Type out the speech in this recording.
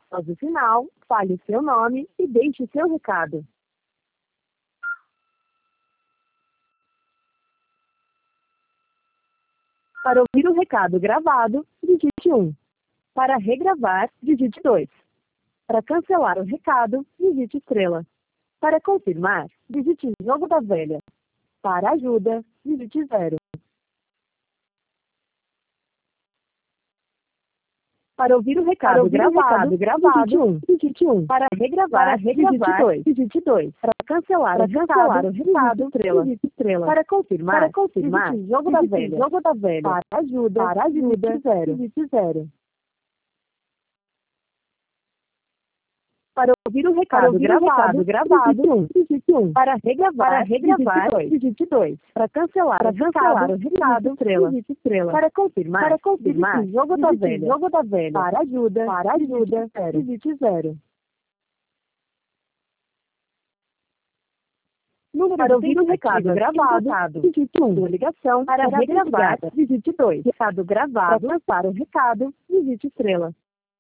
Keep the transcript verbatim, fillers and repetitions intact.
Após o sinal, fale o seu nome e deixe seu recado. Para ouvir o recado gravado, digite um. Para regravar, digite dois. Para cancelar o recado, digite estrela. Para confirmar, digite jogo da velha. Para ajuda, digite zero. Para ouvir o recado ouvir o gravado, recado gravado, digite um. Para regravar, Para regravar, digite dois. Digite dois. Para cancelar, Para o, cancelar recado, o recado, digite estrela. digite estrela. Para confirmar, Para confirmar, digite jogo da digite velha. jogo da velha. Para ajuda, Para ajuda, digite zero. digite zero. Para ouvir o recado Para ouvir o gravado, recado gravado, digite um. digite um. Para regravar, Para regravar, digite dois. Para cancelar, Para o cancelar recado, o recado, digite estrela. digite estrela. Para confirmar, Para confirmar, digite jogo da digite velha. jogo da velha. Para ajuda, Para ajuda, digite zero. digite zero. Número para ouvir o recado gravado, importado. digite um. Ligação Para será regravar, desligada, digite dois. Recado gravado, para passar o recado, digite estrela.